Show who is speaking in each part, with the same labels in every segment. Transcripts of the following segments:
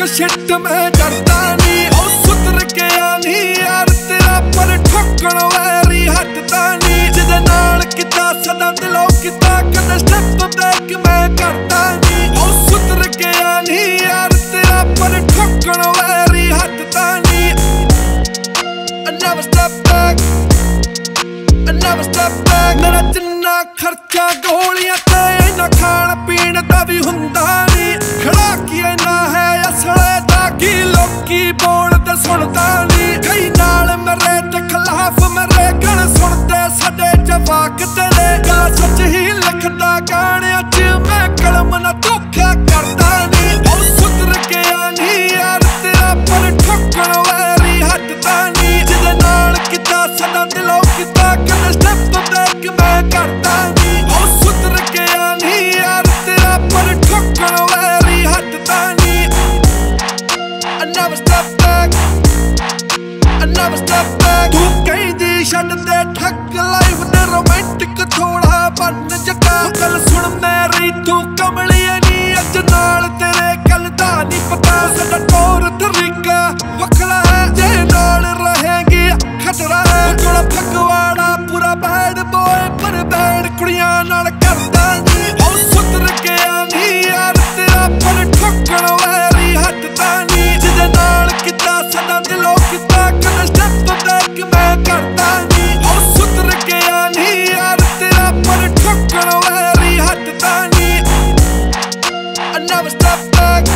Speaker 1: एक शिट मैं डरदा नी ओ सुधर गया नी यार तेरा पर ठोकण वैरी हटदा नी जिदे नाल किता सदा दिलों किता कदे स्टेप बैक मैं करदा नी ओ सुधर गया नी यार तेरा पर ठोकण वैरी हटदा नी I never step back I never step back मेरा जिन्ना खर्चा गोलियां ते इन्ना खाण पीण दा भी हुंदा नी खड़ा की इन्ना है असले दा की लोकी बोलदे सुनदा नी कई नाल मेरे ते खिलाफ मेरे गण सुनदे साडे जवाक तेरे गा सच ही लिखदा गाणियां च मैं कलम ना धोखा करदा नी ओ सुधर गया नी यार तेरा पर ठोकण वैरी हटदा नी जिदे नाल किता सदा दिलों किता कदे स्टेप बैक मैं करदा नी ओ सुधर गया नी यार तेरा पर ठोकण वैरी हटदा नी I never step back I never step back तू कहदी छड्ड दे ठग लाइफ ने रोमांटिक थोड़ा बन जगा गल सुन मेरी तू कमलिए नी अज नाल तेरे गल दा नी पता साडा तौर तरीका वखरा है जे नाल रहेगी खतरा है थोड़ा फगवाड़ा पूरा बैड बॉय पर बैड कुड़ियां नाल करदा नी ओ सुधर गया नी यार तेरा पर ठोकण वैरी हटदा नी जिदे नाल किता सदा दिलों किता कदे स्टेप बैक मैं करदा नी ओ सुधर गया नी यार तेरा पर ठोकण वैरी हटदा नी I never step back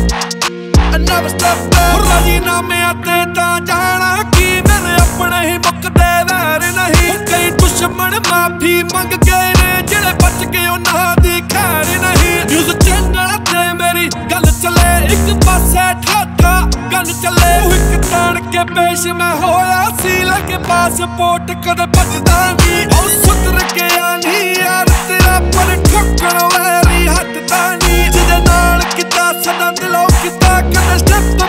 Speaker 1: I never step back राजीनामे आते तां जाना कि मेरे अपने ही मुकदे वैर नहीं कई दुश्मन माफी मंग गए ने जेड़े बच गए उन्हां दी खैर नहीं न्यूज़ चैनल ते मेरी गल चले एक पासे ठाठा गल चले एक तान के पेश मैं होया सी लगे पासपोर्ट कदे बचदा नी ओ सुधर गया नी यार तेरा पर ठोकण वैरी हटदा नी जिदे नाल किता सदा दिलों किता कदे स्टेप